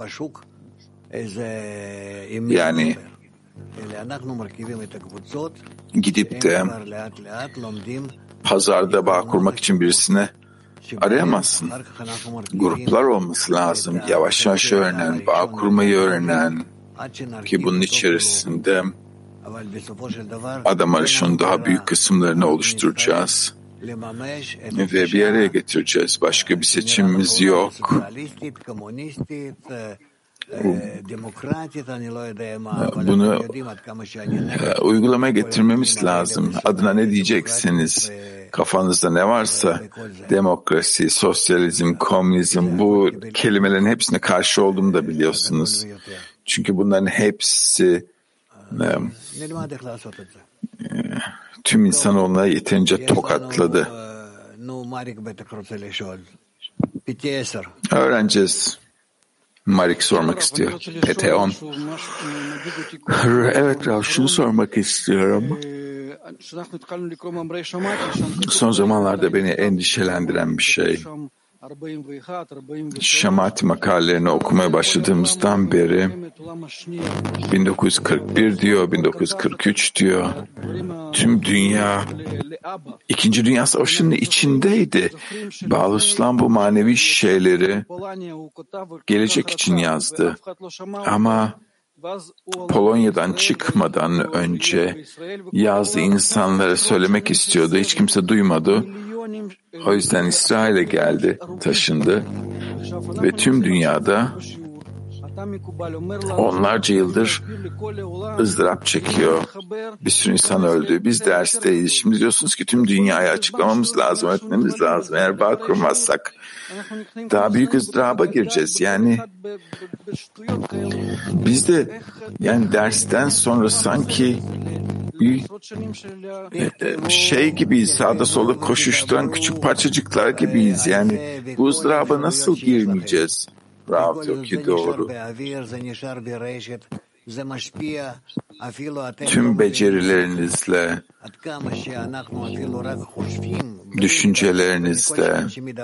Yani gidip de pazarda bağ kurmak için birisine arayamazsın. Gruplar olması lazım. Yavaş yavaş öğrenen, bağ kurmayı öğrenen ki bunun içerisinde adam arayışının daha büyük kısımlarını oluşturacağız ve bir araya getireceğiz. Başka bir seçimimiz yok. Bunu uygulamaya getirmemiz lazım. Adına ne diyeceksiniz? Kafanızda ne varsa demokrasi, sosyalizm, komünizm, bu kelimelerin hepsine karşı olduğumu da biliyorsunuz. Çünkü bunların hepsi tüm insanoğluna yeterince tokatladı. Öğreneceğiz. Marik sormak istiyor. PT10. Evet Rav, şunu sormak istiyorum. Son zamanlarda beni endişelendiren bir şey. Şamati makalelerini okumaya başladığımızdan beri 1941 diyor, 1943 diyor. Tüm dünya İkinci Dünya Savaşı'nın içindeydi. Bağlısulan bu manevi şeyleri gelecek için yazdı. Ama Polonya'dan çıkmadan önce yazdığı insanlara söylemek istiyordu. Hiç kimse duymadı. O yüzden İsrail'e geldi, taşındı ve tüm dünyada onlarca yıldır ızdırap çekiyor. Bir sürü insan öldü. Biz dersteyiz. Şimdi diyorsunuz ki tüm dünyaya açıklamamız lazım, öğretmemiz lazım. Eğer bağ kurmazsak daha büyük ızdıraba gireceğiz. Yani biz de dersten sonra sanki bir şey gibiyiz, sağda solda koşuşturan küçük parçacıklar gibiyiz. Yani bu ızdıraba nasıl girmeyeceğiz? Rav diyor ki doğru. Tüm becerilerinizle, düşüncelerinizle,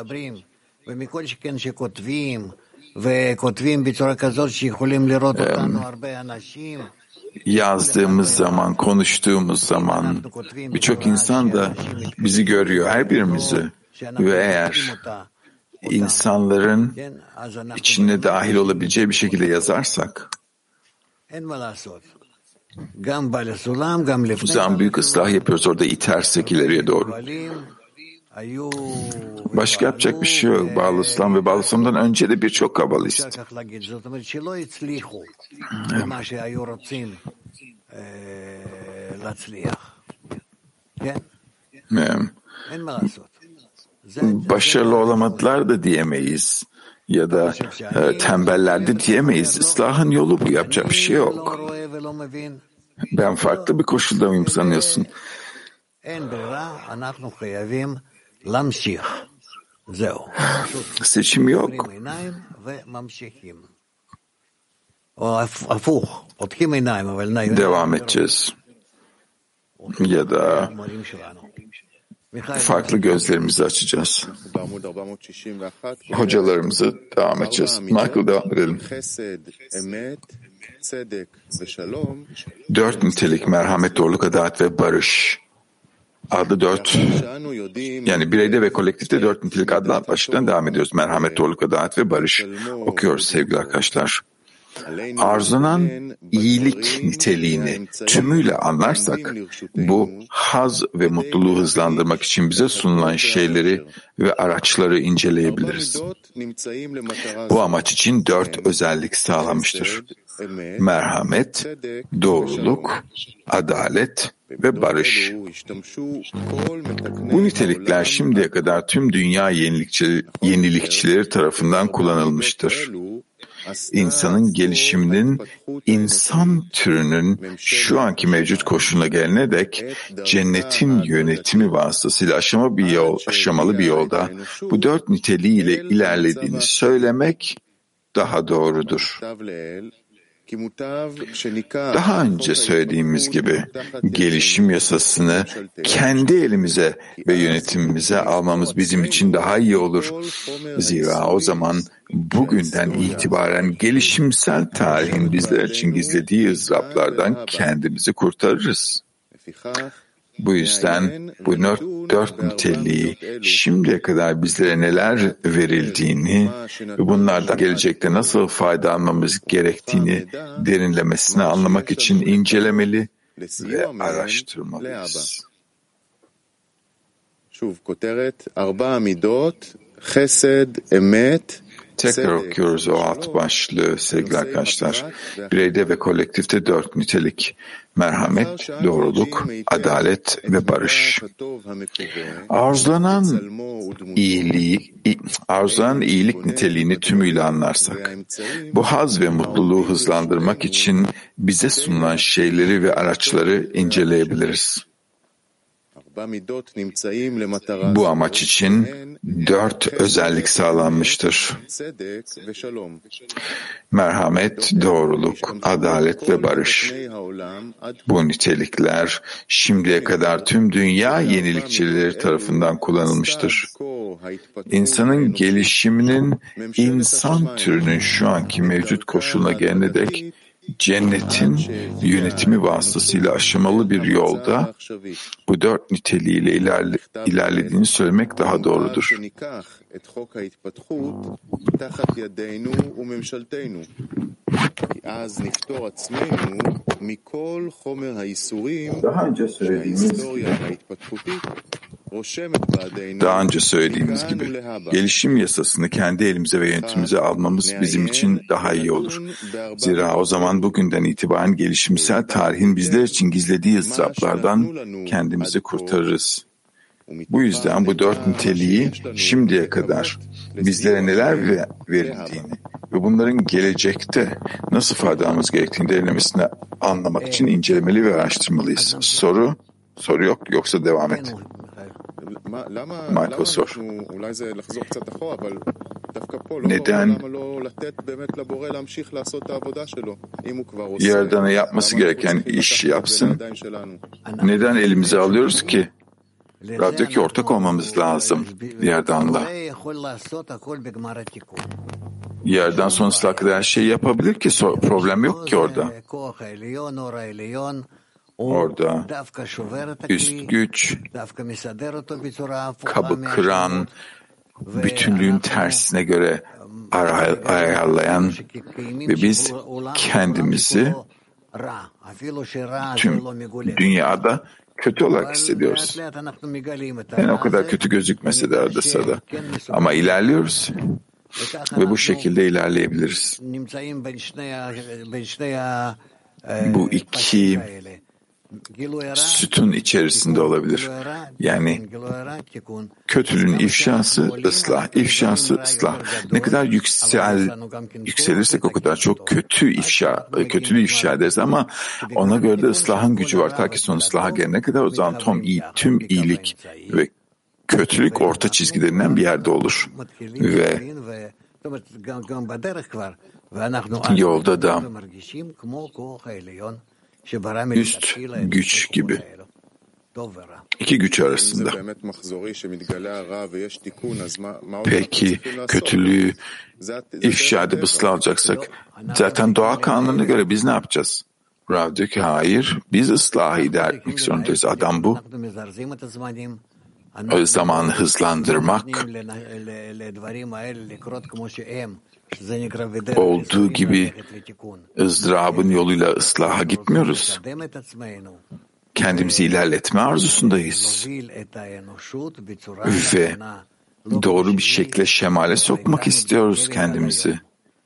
yazdığımız zaman, konuştuğumuz zaman birçok insan da bizi görüyor, her birimizi. Ve eğer insanların içine dahil olabileceği bir şekilde yazarsak, o zaman büyük ıslah yapıyoruz, orada itersek ileriye doğru. Başka yapacak bir şey yok. Bağlısulam ve Bağlısulam'dan önce de birçok kabalist. Başarılı olamadılar da diyemeyiz. Ya da tembeller de diyemeyiz. İslahın yolu bu. Yapacak bir şey yok. Ben farklı bir koşulda mıyım sanıyorsun? Seçim yok. Devam edeceğiz. Ya da farklı gözlerimizi açacağız. Hocalarımızı devam edeceğiz. Michael, devam edelim. 4 nitelik merhamet, doğruluk, adalet ve barış. Adı 4. Yani bireyde ve kolektifte 4 nitelik adlı başlıktan devam ediyoruz. Merhamet, doğruluk, adalet ve barış. Okuyoruz sevgili arkadaşlar. Arzulanan iyilik niteliğini tümüyle anlarsak, bu haz ve mutluluğu hızlandırmak için bize sunulan şeyleri ve araçları inceleyebiliriz. Bu amaç için 4 özellik sağlanmıştır. Merhamet, doğruluk, adalet ve barış. Bu nitelikler şimdiye kadar tüm dünya yenilikçileri tarafından kullanılmıştır. İnsanın gelişiminin, insan türünün şu anki mevcut koşuluna gelene dek cennetin yönetimi vasıtasıyla aşamalı bir yolda bu 4 niteliğiyle ilerlediğini söylemek daha doğrudur. Daha önce söylediğimiz gibi gelişim yasasını kendi elimize ve yönetimimize almamız bizim için daha iyi olur. Zira o zaman bugünden itibaren gelişimsel tarihin bizler için gizlediği ızdıraplardan kendimizi kurtarırız. Bu yüzden bu 4 niteliği şimdiye kadar bizlere neler verildiğini ve bunlardan gelecekte nasıl faydalanmamız gerektiğini derinlemesine anlamak için incelemeli ve araştırmalıyız. Tekrar okuyoruz o alt başlığı sevgili arkadaşlar. Bireyde ve kolektifte 4 nitelik: merhamet, doğruluk, adalet ve barış. Arzulanan iyilik niteliğini tümüyle anlarsak, bu haz ve mutluluğu hızlandırmak için bize sunulan şeyleri ve araçları inceleyebiliriz. Bu amaç için 4 özellik sağlanmıştır: merhamet, doğruluk, adalet ve barış. Bu nitelikler şimdiye kadar tüm dünya yenilikçileri tarafından kullanılmıştır. İnsanın gelişiminin, insan türünün şu anki mevcut koşuluna gelene dek cennetin yönetimi vasıtasıyla aşamalı bir yolda bu 4 niteliğiyle ilerlediğini söylemek daha doğrudur. Daha önce söylediğimiz gibi gelişim yasasını kendi elimize ve yönetimimize almamız bizim için daha iyi olur. Zira o zaman bugünden itibaren gelişimsel tarihin bizler için gizlediği ızdıraplardan kendimizi kurtarırız. Bu yüzden bu 4 niteliği şimdiye kadar bizlere neler verildiğini ve bunların gelecekte nasıl faydalanmamız gerektiğini derinlemesine anlamak için incelemeli ve araştırmalıyız. Soru yok, yoksa devam et. Michael sor. Neden Yaradan'a yapması gereken işi yapsın? Neden elimize alıyoruz ki? Rabb'deki ortak olmamız lazım Yaradan'la. Yerden sonrasına kadar her şeyi yapabilir ki problem yok ki orada. Orada üst güç, kabı kıran, bütünlüğün tersine göre ayarlayan ve biz kendimizi tüm dünyada kötü olarak hissediyoruz. Yani o kadar kötü gözükmese de arada sırada. Ama ilerliyoruz ve bu şekilde ilerleyebiliriz. Bu 2 sütun içerisinde olabilir. Yani kötülüğün ifşası, ıslah. Ne kadar yükselirsek o kadar çok kötülüğü ifşa ederiz ama ona göre de ıslahın gücü var. Ta ki son ıslaha gelene kadar o zaman tüm iyilik ve kötülük orta çizgilerinden bir yerde olur. Ve yolda da üst güç gibi 2 güç arasında. Peki kötülüğü ifşa edip ıslah alacaksak zaten doğa kanununa göre biz ne yapacağız? Rav diyor ki hayır, biz ıslahı idare etmek zorundayız. Adam bu. O zamanı hızlandırmak, olduğu gibi ızdırabın yoluyla ıslaha gitmiyoruz. Kendimizi ilerletme arzusundayız. Ve doğru bir şekilde şemale sokmak istiyoruz kendimizi.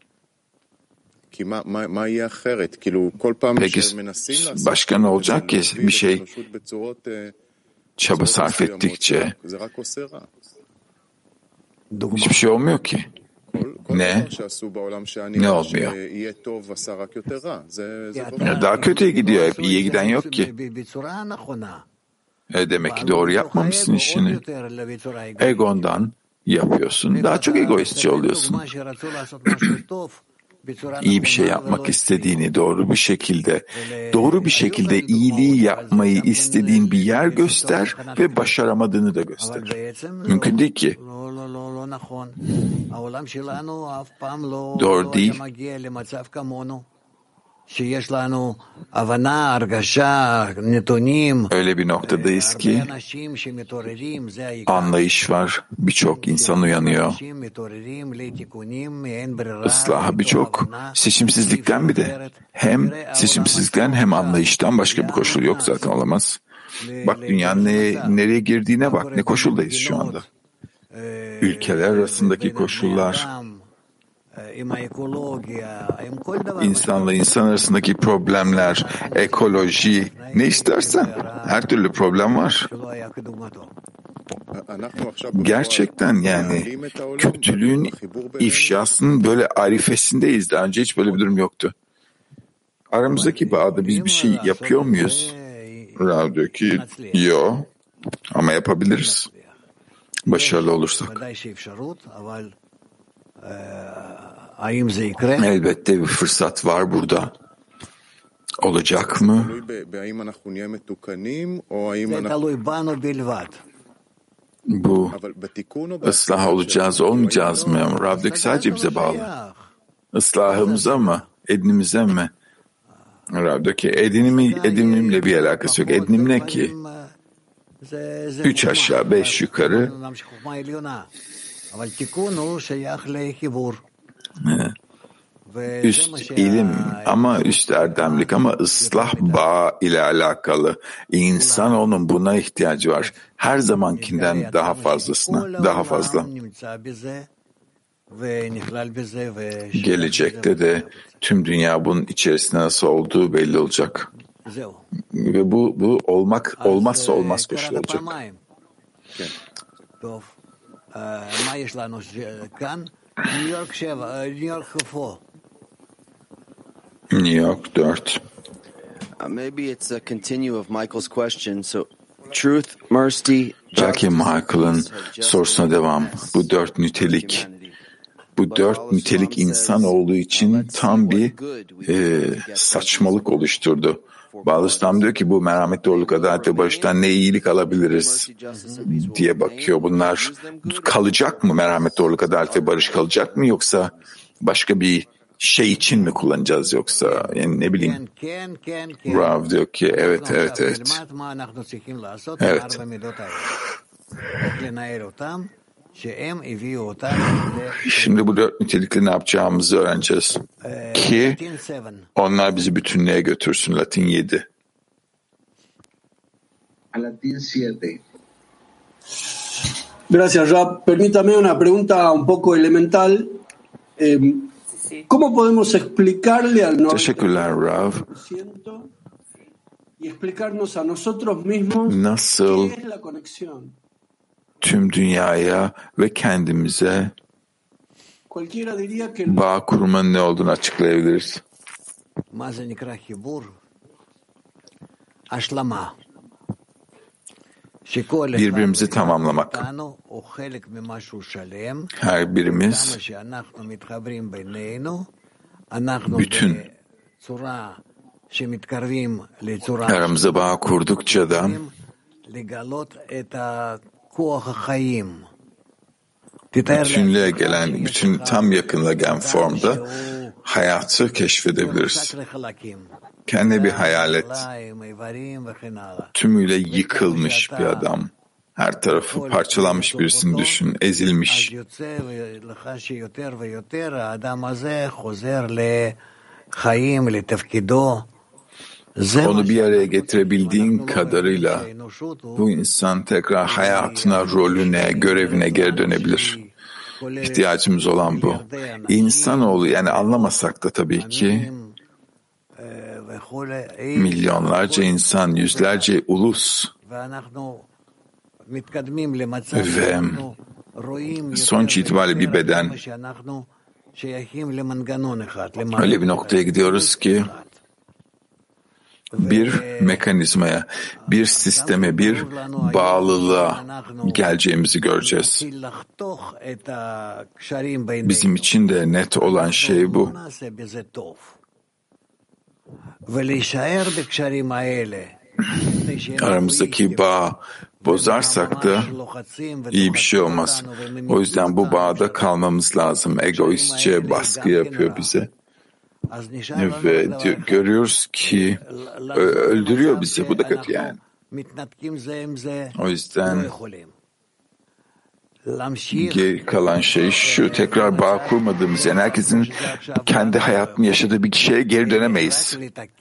Peki başka ne olacak ki bir şey çaba sarf ettikçe hiçbir şey olmuyor ki. Ne? Ne olmuyor? Daha kötüye gidiyor hep. İyiye giden yok ki. Demek ki doğru yapmamışsın işini. Egondan yapıyorsun. Daha çok egoistçi oluyorsun. İyi bir şey yapmak istediğini doğru bir şekilde iyiliği yapmayı istediğin bir yer göster ve başaramadığını da göster. Mümkün değil ki. Doğru değil. Öyle bir noktadayız ki anlayış var, birçok insan uyanıyor. Islaha birçok seçimsizlikten bir de hem seçimsizlikten hem anlayıştan başka bir koşul yok zaten olamaz. Bak dünyanın nereye girdiğine bak, ne koşuldayız şu anda. Ülkeler arasındaki koşullar, İnsanla insan arasındaki problemler, ekoloji, ne istersen her türlü problem var. Gerçekten yani kötülüğün ifşasının böyle arifesindeyiz. Daha önce hiç böyle bir durum yoktu. Aramızdaki bağda biz bir şey yapıyor muyuz? Rav diyor ki yok ama yapabiliriz. Başarılı olursak. Elbette bir fırsat var burada. Olacak mı? Bu ıslah olacağız, olmayacağız mı? Rav'daki sadece bize bağlı. Islahımıza mı? Edinimize mi? Rav'daki edinimle bir alakası yok. Edinim ne ki? 3 aşağı 5 yukarı. Üst ilim ama üst erdemlik ama ıslah bağı ile alakalı. İnsanoğlunun buna ihtiyacı var. Her zamankinden daha fazlasına, daha fazla. Gelecekte de tüm dünya bunun içerisinde nasıl olduğu belli olacak. Ve bu olmazsa olmaz koşul olacak. New York 4. Maybe it's a continue of Michael's question. So truth, mercy, belki Michael'ın sorusuna devam. Bu dört nitelik insan olduğu için tam bir saçmalık oluşturdu. Bağlıstam diyor ki bu merhamet, doğruluk, adalet ve barıştan ne iyilik alabiliriz diye bakıyor. Bunlar kalacak mı? Merhamet, doğruluk, adalet ve barış kalacak mı? Yoksa başka bir şey için mi kullanacağız yoksa? Yani ne bileyim. Rav diyor ki evet. Evet. Şimdi bu dört nitelikle ne yapacağımızı öğreneceğiz. Ki onlar bizi bütünlüğe götürsün. Latin 7. Gracias, Rab. Permítame una pregunta un poco elemental. ¿Cómo podemos explicarle al 90% y explicarnos a nosotros mismos qué es la conexión? Tüm dünyaya ve kendimize bağ kurmanın ne olduğunu açıklayabiliriz. Birbirimizi tamamlamak. Her birimiz bütün. Aramıza bağ kurdukça da bütünlüğe gelen, bütün tam yakınlığa gelen formda hayatı keşfedebiliriz. Kendi bir hayal et. Tümüyle yıkılmış bir adam. Her tarafı parçalanmış birisini düşün, ezilmiş. Onu bir araya getirebildiğin kadarıyla bu insan tekrar hayatına, rolüne, görevine geri dönebilir. İhtiyacımız olan bu. İnsanoğlu yani anlamasak da tabii ki milyonlarca insan, yüzlerce ulus ve sonuç itibariyle bir beden. Öyle bir noktaya gidiyoruz ki bir mekanizmaya, bir sisteme, bir bağlılığa geleceğimizi göreceğiz. Bizim için de net olan şey bu. Aramızdaki bağ bozarsak da iyi bir şey olmaz. O yüzden bu bağda kalmamız lazım. Egoistçe baskı yapıyor bize. Ve görüyoruz ki öldürüyor bizi. Bu da kötü yani. O yüzden geri kalan şey şu. Tekrar bağ kurmadığımız yani herkesin kendi hayatını yaşadığı bir şeye geri dönemeyiz.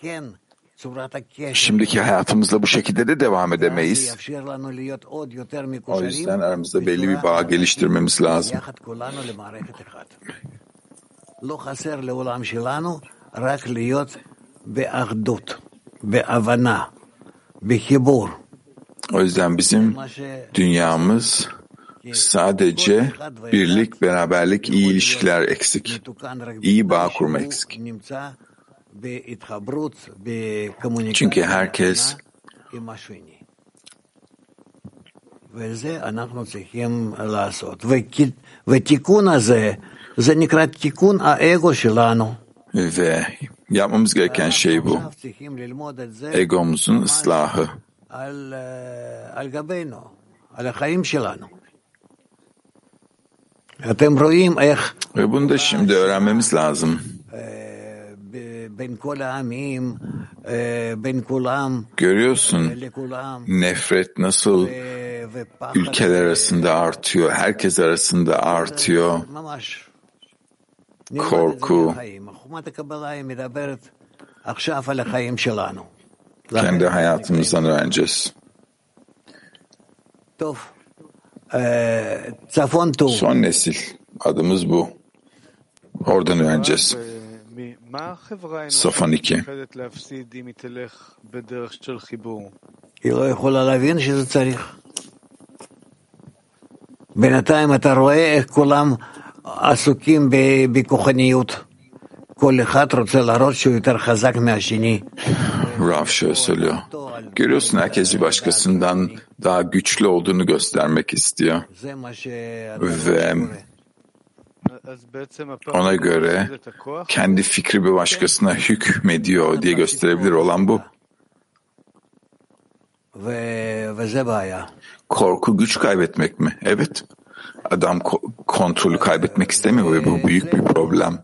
Şimdiki hayatımızla bu şekilde de devam edemeyiz. O yüzden aramızda belli bir bağ geliştirmemiz lazım. לא חסר לעולם שלנו רק להיות באחדות, בהבנה, בחיבור. O yüzden bizim dünyamız sadece birlik, beraberlik, iyi ilişkiler eksik. İyi bağ kurma eksik. Çünkü herkes וזה אנחנו צריכים לעשות. ותיקון הזה, זה נקרא תיקון האגו שלנו. Ve yapmamız gereken şey bu. Egomuzun ıslahı. על גבינו, על החיים שלנו. אתם רואים איך Ve bunu da şimdi öğrenmemiz lazım. בין כל העמים, בין כולם, Görüyorsun nefret nasıl ülkeler arasında artıyor, herkes arasında artıyor. Korku. Kendi hayatımızdan öğreneceğiz. Son nesil. Adımız bu. Oradan öğreneceğiz. Safan 2. היא לא יכולה להבין שזה צריך. בינתיים אתה רואה איך כולם עסוקים בכוחניות. כל אחד רוצה להראות שהוא יותר חזק מהשני. Rav şöyle söylüyor. Görüyorsun herkes bir başkasından daha güçlü olduğunu göstermek istiyor. Ve ona göre kendi fikri bir başkasına hükmediyor diye gösterebilir olan bu. Korku güç kaybetmek mi? Evet. Adam kontrolü kaybetmek istemiyor ve bu büyük bir problem.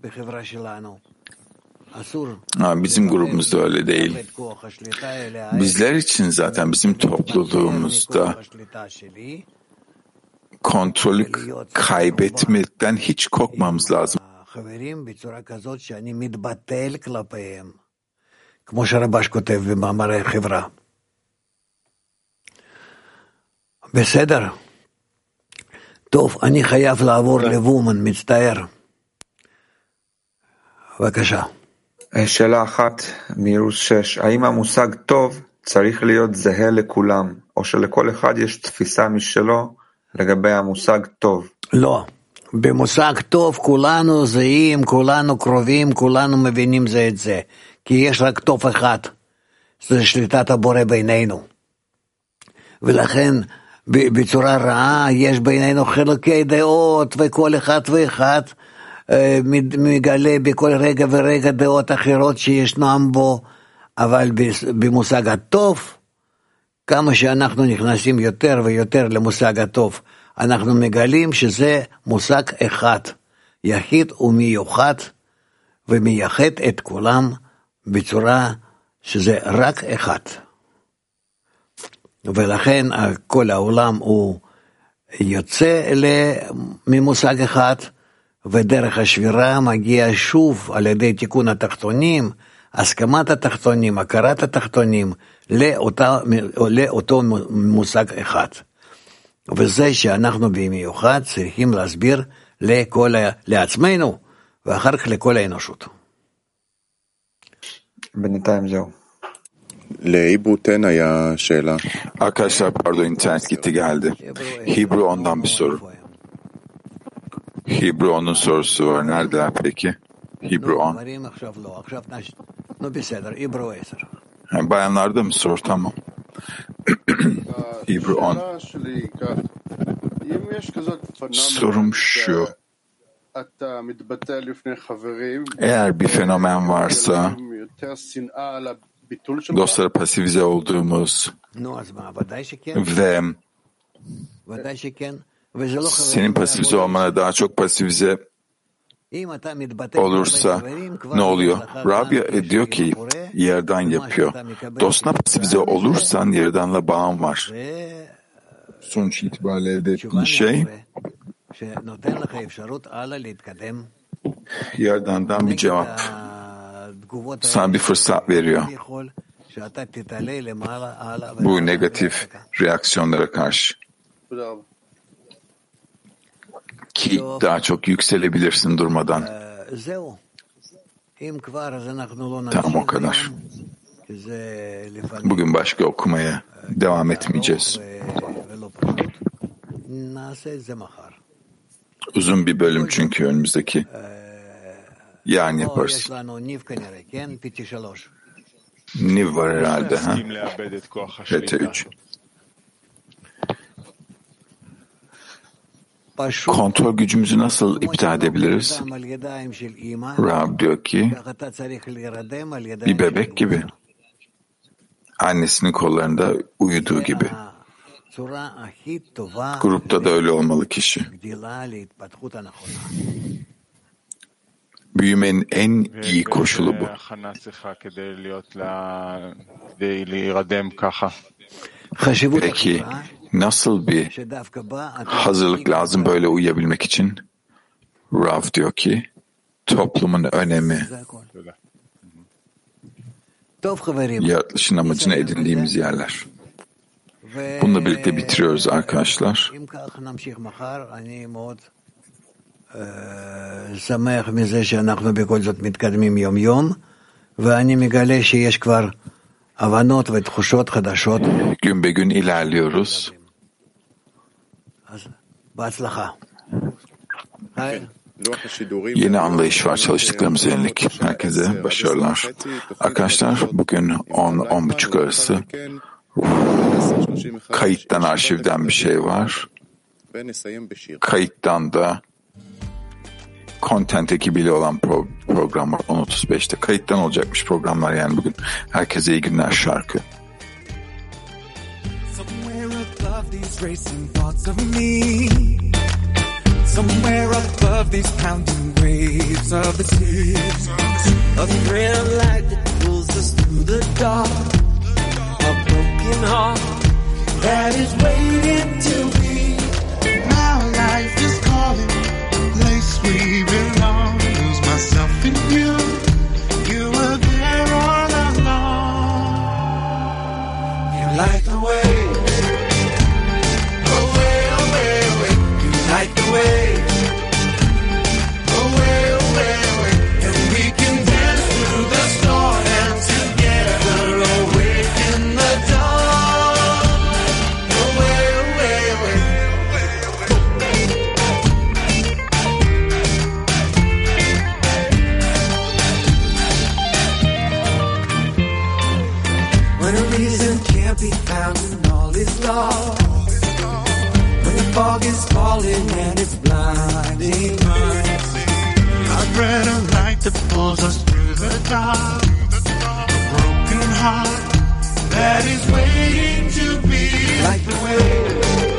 Bizim grubumuzda öyle değil. Bizler için zaten bizim topluluğumuzda kontrolü kaybetmekten hiç korkmamız lazım. כמו שהרב"ש כותב במאמרי חברה. בסדר. טוב, אני חייב לעבור לבומן, מצטער. בבקשה. שאלה אחת מעירוס 6, האם המושג טוב צריך להיות זהה לכולם, או שלכל אחד יש תפיסה משלו לגבי המושג טוב? לא. במושג טוב כולנו זהים, כולנו קרובים, כולנו מבינים זה את זה. כי יש רק טוב אחד, זה שליטת הבורא בינינו. ולכן בצורה רעה יש בינינו חילוקי דעות, וכל אחד ואחד מגלה בכל רגע ורגע דעות אחרות שישנם בו, אבל במושג הטוב, כמה שאנחנו נכנסים יותר ויותר למושג הטוב, אנחנו מגלים שזה מושג אחד, יחיד ומיוחד, ומייחד את כולם בצורה שזה רק אחד. ולכן כל העולם הוא יוצא ממושג אחד, ודרך השבירה מגיע שוב על ידי תיקון התחתונים, הסכמת התחתונים, הכרת התחתונים, לאותו מושג אחד. וזה שאנחנו במיוחד צריכים להסביר לעצמנו, ואחר כך לכל האנושות. בינתיים זהו. Leibuten היה שאלה. Arkadaşlar pardon internet gitti geldi. Hebrew ondan bir soru. Hebrew onun sorusu var. Neredeler peki? Hebrew on. Yani bayanlarda mı soru? Tamam. Hebrew on. Sorum şu. Eğer bir fenomen varsa dostlara pasifize olduğumuz ve senin pasifize olmana daha çok pasifize olursa ne oluyor? Rabia diyor ki yerden yapıyor. Dostuna pasifize olursan yerdanla bağın var. Sonuç itibariyle elde ettiğin şey yerdandan bir cevap. Sana bir fırsat veriyor. Bu negatif reaksiyonlara karşı. Ki daha çok yükselebilirsin durmadan. Tamam, o kadar. Bugün başka okumaya devam etmeyeceğiz. Uzun bir bölüm çünkü önümüzdeki. Yarın yaparız. Niv var herhalde. Ha? PT3. Kontrol gücümüzü nasıl iptal edebiliriz? Rab diyor ki, bir bebek gibi. Annesinin kollarında uyuduğu gibi. Grupta da öyle olmalı kişi. Büyümenin en iyi koşulu bu. Peki nasıl bir hazırlık lazım böyle uyuyabilmek için? Rav diyor ki toplumun önemi, yaratılışın amacına edindiğimiz yerler. Bununla birlikte bitiriyoruz arkadaşlar. שמח מזה שאנחנו בכל זאת מתקדמים יום יום, ואני מגלה שיש כבר הבנות ותחושות חדשות. Gün be gün ilerliyoruz. בהצלחה. Yeni anlayış var çalıştıklarımıza yönelik. Herkese başarılar. Arkadaşlar bugün 10-10.30 arası kayıttan, arşivden bir şey var. Kayıttan da Content ekibiyle olan program var 10.35'te. Kayıttan olacakmış programlar yani bugün. Herkese iyi günler şarkı. Somewhere above these pounding waves of the sea, a thread of light that pulls us through the dark, a broken heart that is waiting to be. Now life is calling, place we belong. Lose myself in you, you were there all along. You like the way, away, away, away. You like the way. Be found when all is lost, when the fog is falling and it's blinding us. A thread of light that pulls us through the dark, a broken heart that is waiting to be like the way.